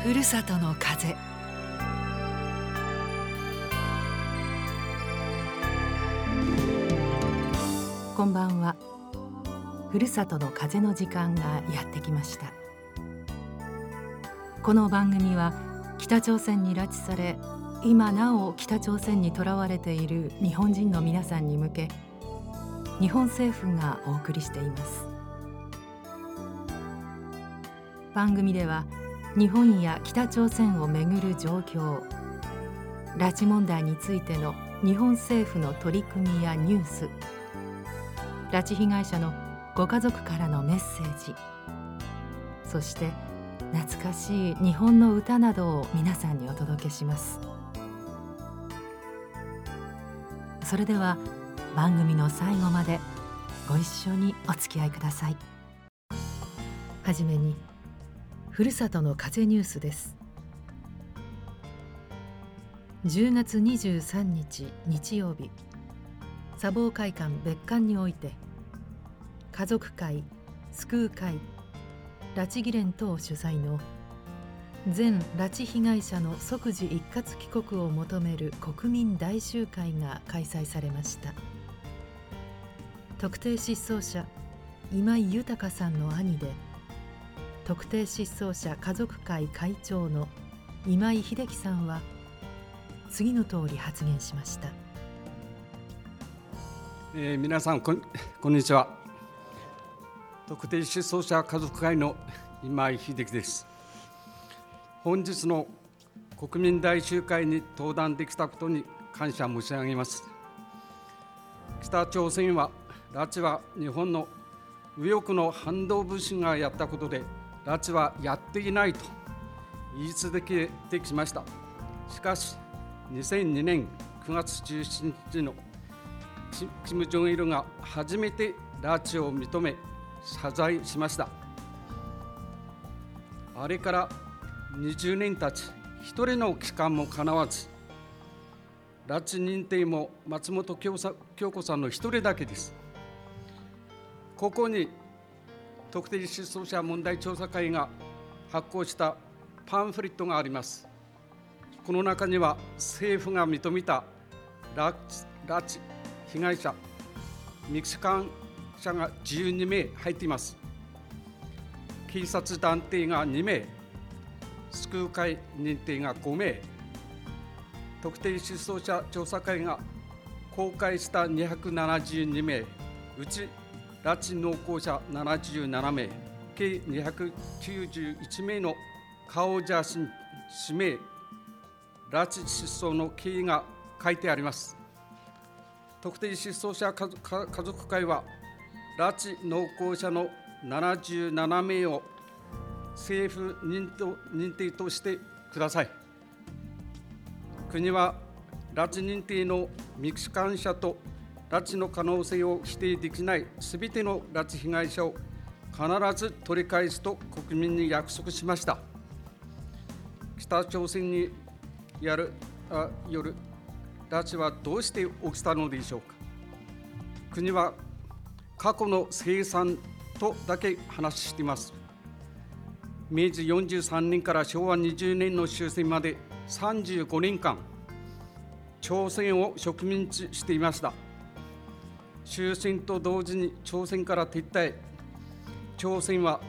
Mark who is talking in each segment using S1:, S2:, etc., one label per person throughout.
S1: ふるさとの風。こんばんは。ふるさとの風の時間がやってきました。この番組は北朝鮮に拉致され、今なお北朝鮮にとらわれている日本人の皆さんに向け、日本政府がお送りしています。番組では日本や北朝鮮をめぐる状況、拉致問題についての日本政府の取り組みやニュース、拉致被害者のご家族からのメッセージ、そして懐かしい日本の歌などを皆さんにお届けします。それでは番組の最後までご一緒にお付き合いください。はじめにふるさとの風ニュースです。10月23日日曜日、砂防会館別館において、家族会、救う会、拉致議連等主催の全拉致被害者の即時一括帰国を求める国民大集会が開催されました。特定失踪者今井豊さんの兄で、特定失踪者家族会会長の今井秀樹さんは次の通り発言しました。
S2: 皆さんこんにちは。特定失踪者家族会の今井秀樹です。本日の国民大集会に登壇できたことに感謝申し上げます。北朝鮮は拉致は日本の右翼の反動武士がやったことで、拉致はやっていないと言い続けてきました。しかし2002年9月17日の金正日が初めて拉致を認め謝罪しました。あれから20年経ち、一人の帰還もかなわず、拉致認定も松本京子さんの一人だけです。ここに特定失踪者問題調査会が発行したパンフレットがあります。この中には政府が認めた拉致被害者、民間者が12名入っています。警察団体が2名、救う会認定が5名、特定失踪者調査会が公開した272名、うち拉致濃厚者77名、計291名の顔写真、氏名、拉致失踪の経緯が書いてあります。特定失踪者家族会は、拉致濃厚者の77名を政府認定としてください。国は拉致認定の民間者と拉致の可能性を否定できないすべての拉致被害者を必ず取り返すと国民に約束しました。北朝鮮による拉致はどうして起きたのでしょうか。国は過去の清算とだけ話しています。明治43年から昭和20年の終戦まで35年間、朝鮮を植民地していました。終戦と同時に朝鮮から撤退、朝鮮は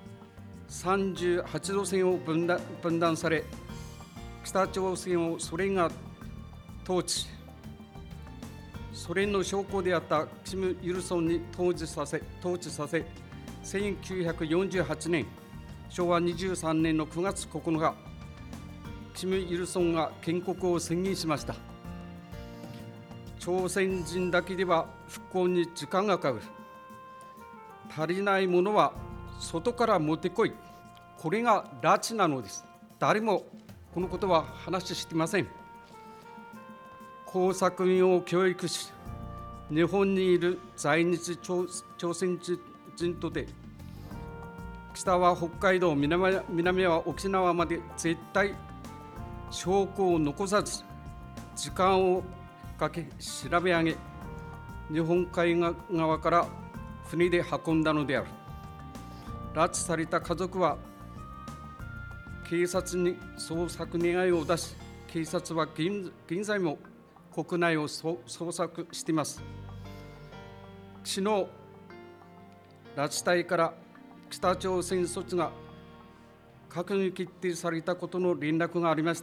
S2: 38度線を分断され、北朝鮮をソ連が統治、ソ連の将校であったキム・イルソンに統治させ、1948年昭和23年の9月9日、キム・イルソンが建国を宣言しました。朝鮮人だけでは復興に時間がかかる。足りないものは外から持ってこい。これが拉致なのです。誰もこのことは話していません。工作員を教育し、日本にいる在日朝鮮人とで、北は北海道、南は沖縄まで絶対証拠を残さず、時間をかけ調べ上げ、日本海側から船で運んだのである。拉致された家族は警察に捜索願いを出し、警察は現在も国内を捜索しています。昨日、拉致隊から北朝鮮措置が閣議決定されたことの連絡がありました。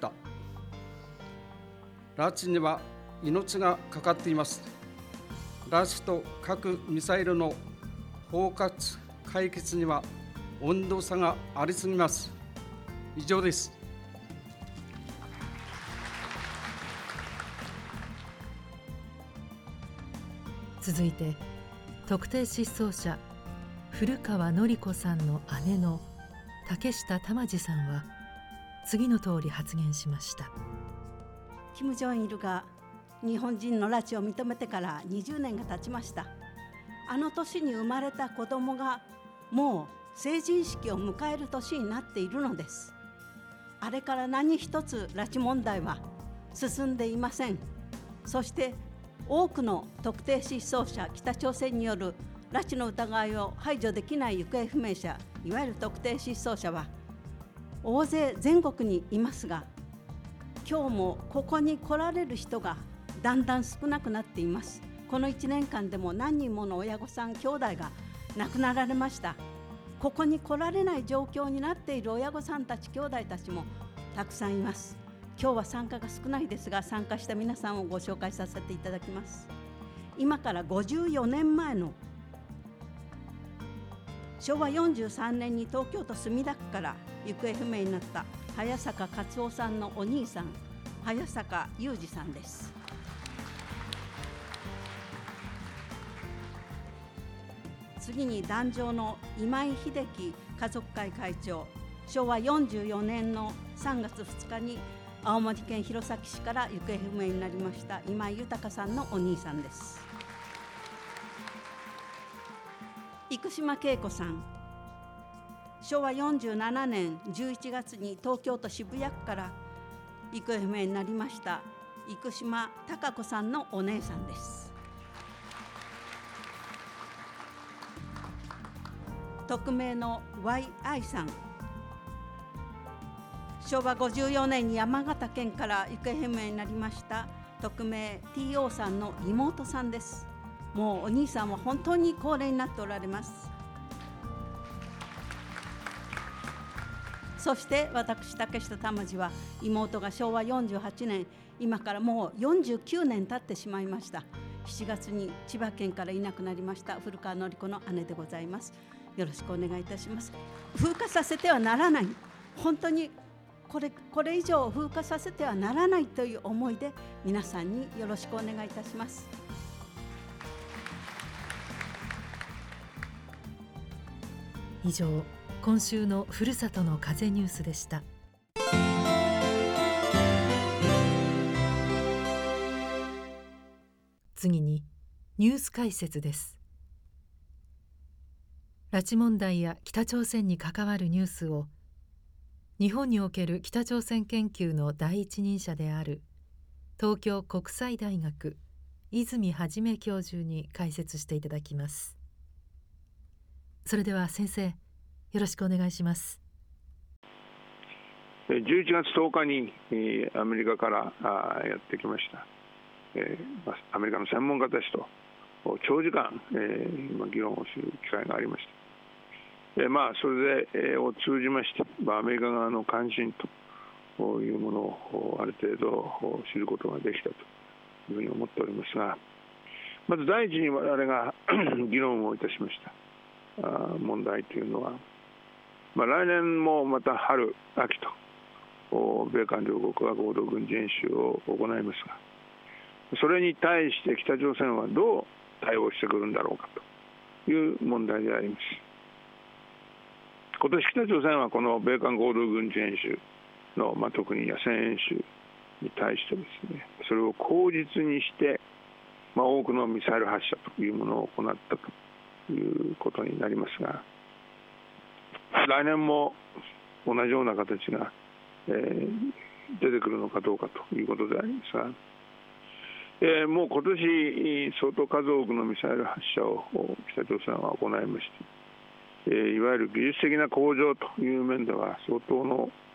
S2: 拉致には命がかかっています。拉致と核・ミサイルの包括解決には温度差がありすぎます。以上です。
S1: 続いて、特定失踪者古川典子さんの姉の竹下玉治さんは次の通り発言しました。
S3: 金正日が日本人の拉致を認めてから20年が経ちました。あの年に生まれた子どもがもう成人式を迎える年になっているのです。あれから何一つ拉致問題は進んでいません。そして多くの特定失踪者、北朝鮮による拉致の疑いを排除できない行方不明者、いわゆる特定失踪者は大勢全国にいますが、今日もここに来られる人がだんだん少なくなっています。この1年間でも何人もの親御さん、兄弟が亡くなられました。ここに来られない状況になっている親御さんたち、兄弟たちもたくさんいます。今日は参加が少ないですが、参加した皆さんをご紹介させていただきます。今から54年前の昭和43年に東京都墨田区から行方不明になった早坂勝夫さんのお兄さん、早坂雄二さんです。次に壇上の今井秀樹家族会会長、昭和44年の3月2日に青森県弘前市から行方不明になりました今井豊さんのお兄さんです。生島恵子さん、昭和47年11月に東京都渋谷区から行方不明になりました生島貴子さんのお姉さんです。匿名の YI さん、昭和54年に山形県から行方不明になりました匿名 TO さんの妹さんです。もうお兄さんは本当に高齢になっておられます。そして私竹下玉治は妹が昭和48年、今からもう49年経ってしまいました7月に千葉県からいなくなりました古川典子の姉でございます。よろしくお願いいたします。風化させてはならない、本当にこれ以上風化させてはならないという思いで皆さんによろしくお願いいたします。
S1: 以上、今週のふるさとの風ニュースでした。次にニュース解説です。拉致問題や北朝鮮に関わるニュースを日本における北朝鮮研究の第一人者である東京国際大学泉元教授に解説していただきます。それでは先生、よろしくお願いします。
S4: 11月10日にアメリカからやってきました。アメリカの専門家たちと長時間議論をする機会がありました。それでを通じましてアメリカ側の関心というものをある程度知ることができたというふうに思っておりますが、まず第一に我々が議論をいたしました問題というのは、来年もまた春秋と米韓両国が合同軍事演習を行いますが、それに対して北朝鮮はどう対応してくるんだろうかという問題であります。今年北朝鮮はこの米韓合同軍事演習の、特に野戦演習に対してですね、それを口実にして、多くのミサイル発射というものを行ったということになりますが、来年も同じような形が、出てくるのかどうかということでありますが、もう今年相当数多くのミサイル発射を北朝鮮は行いまして、いわゆる技術的な向上という面では相当の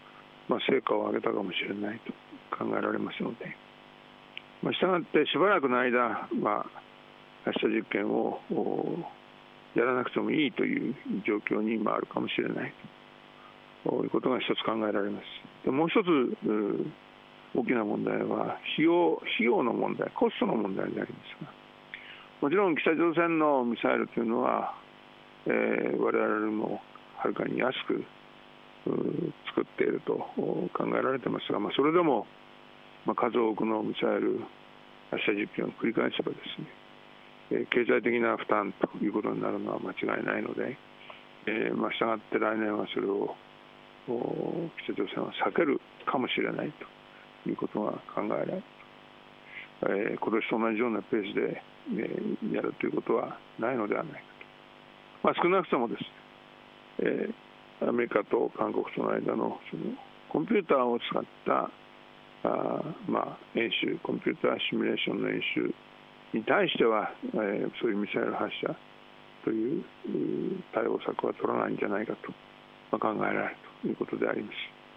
S4: 成果を上げたかもしれないと考えられますので、したがってしばらくの間、発射実験をやらなくてもいいという状況に今あるかもしれないということが一つ考えられます。でもう一つ大きな問題は費用の問題、コストの問題でありますが、もちろん北朝鮮のミサイルというのは、我々よりもはるかに安く作っていると考えられていますが、それでも数多くのミサイル発射実験を繰り返せばですね、経済的な負担ということになるのは間違いないので、したがって来年はそれを北朝鮮は避けるかもしれないということが考えられる。今年と同じようなペースで、やるということはないのではないかと。少なくともですね、アメリカと韓国との間のそのコンピューターを使った演習、コンピューターシミュレーションの演習に対しては、そういうミサイル発射という対応策は取らないんじゃないかと、考えられるということであります。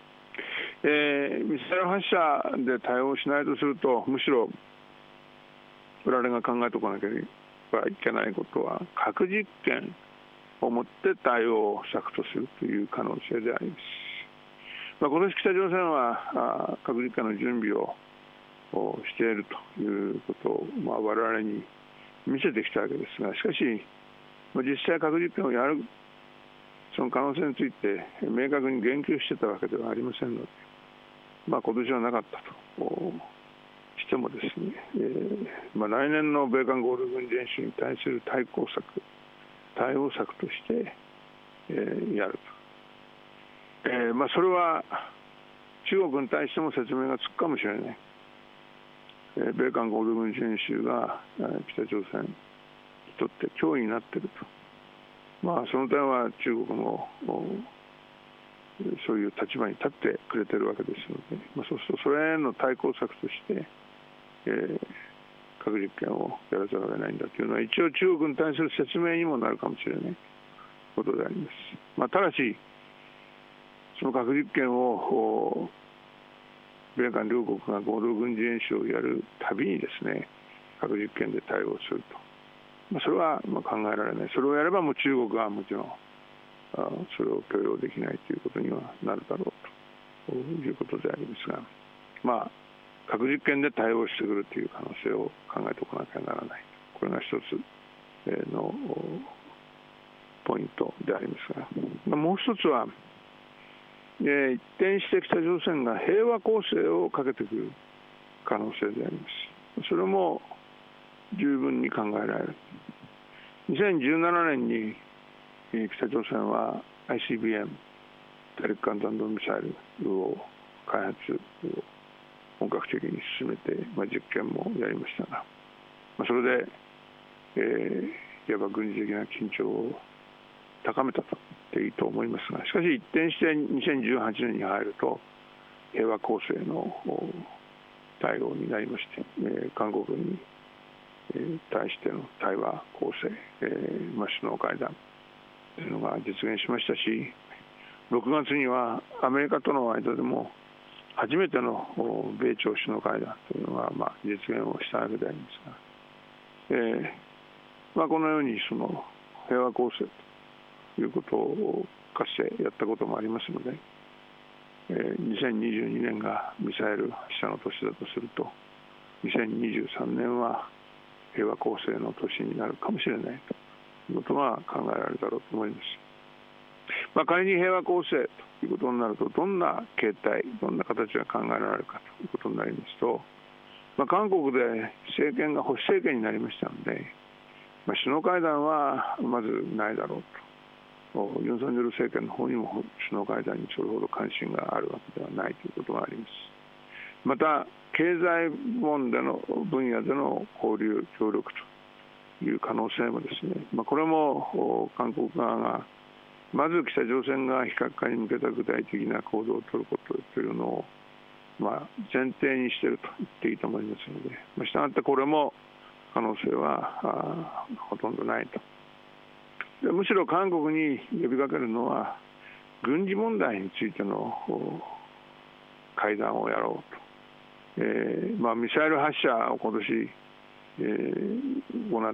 S4: ミサイル発射で対応しないとすると、むしろ我々が考えておかなければいけないことは、核実験をもって対応策とするという可能性であります。今年北朝鮮は核実験の準備をしているということを、我々に見せてきたわけですが、しかし実際核実験をやるその可能性について明確に言及してたわけではありませんので、今年はなかったとしてもですね、来年の米韓合同軍事演習に対する対応策としてやると。それは中国に対しても説明がつくかもしれない。米韓合同軍事演習が北朝鮮にとって脅威になっていると。その点は中国もそういう立場に立ってくれているわけですので、そうするとそれへの対抗策として、核実験をやらざるを得ないんだというのは、一応中国に対する説明にもなるかもしれないことであります。ただしその核実験を米韓両国が合同軍事演習をやるたびにですね、核実験で対応すると。それは考えられない。それをやればもう中国はもちろんそれを許容できないということにはなるだろうということでありますが、核実験で対応してくるという可能性を考えておかなきゃならない。これが一つのポイントでありますが、もう一つは一転して北朝鮮が平和攻勢をかけてくる可能性であります。それも十分に考えられる。2017年に北朝鮮は ICBM 大陸間弾道ミサイルを開発を本格的に進めて、実験もやりましたが、それで、いわば軍事的な緊張を高めたと言っていいと思いますが、しかし一転して2018年に入ると平和攻勢の対応になりまして、韓国に対しての対話攻勢、首脳会談というのが実現しましたし、6月にはアメリカとの間でも初めての米朝首脳会談というのが実現をしたわけでありますが、このようにその平和攻勢ということをかつてやったこともありますので、2022年がミサイル発射の年だとすると、2023年は平和攻勢の年になるかもしれないということが考えられるだろうと思います。仮に平和攻勢ということになると、どんな形態、どんな形が考えられるかということになりますと、韓国で政権が保守政権になりましたので、首脳会談はまずないだろうと。ユン・ソンニョル政権の方にも首脳会談にそれほど関心があるわけではないということがあります。また経済分野での交流協力という可能性もですね、これも韓国側がまず北朝鮮が非核化に向けた具体的な行動を取ることというのを前提にしていると言っていいと思いますので、したがってこれも可能性はほとんどないと。でむしろ韓国に呼びかけるのは軍事問題についての会談をやろうと、ミサイル発射を今年、行った、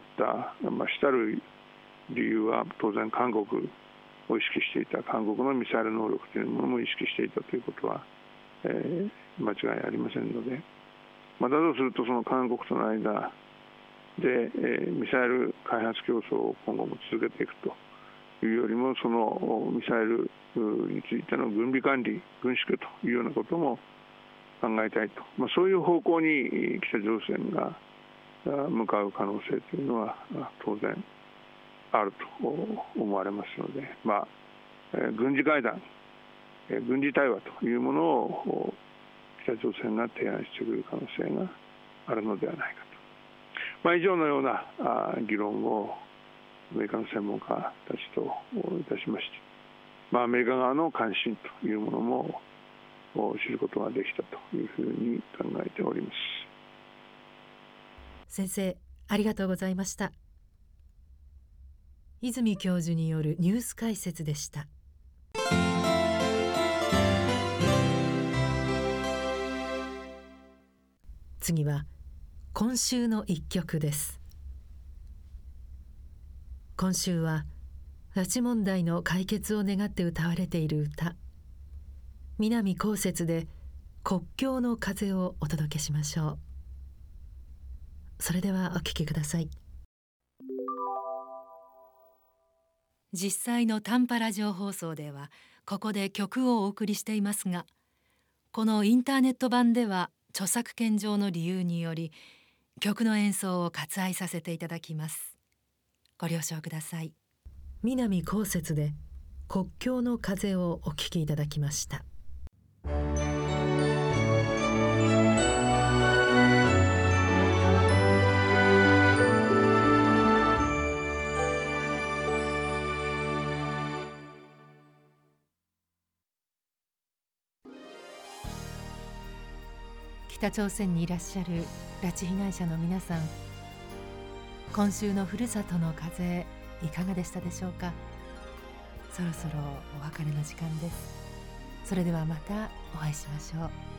S4: 主たる理由は当然韓国を意識していた、韓国のミサイル能力というものも意識していたということは、間違いありませんので、だとするとその韓国との間で、ミサイル開発競争を今後も続けていくというよりも、そのミサイルについての軍備管理、軍縮というようなことも考えたいと、そういう方向に北朝鮮が向かう可能性というのは当然あると思われますので、軍事会談、軍事対話というものを北朝鮮が提案してくる可能性があるのではないかと、以上のような議論をアメリカの専門家たちといたしまして、アメリカ側の関心というものも知ることができたというふうに考えております。
S1: 先生、ありがとうございました。泉教授によるニュース解説でした。次は今週の一曲です。今週は拉致問題の解決を願って歌われている歌、南こうせつで国境の風をお届けしましょう。それではお聴きください。実際の短波ラジオ放送ではここで曲をお送りしていますが、このインターネット版では著作権上の理由により曲の演奏を割愛させていただきます。ご了承ください。南こうせつで国境の風をお聴きいただきました。北朝鮮にいらっしゃる拉致被害者の皆さん、今週のふるさとの風いかがでしたでしょうか。そろそろお別れの時間です。それではまたお会いしましょう。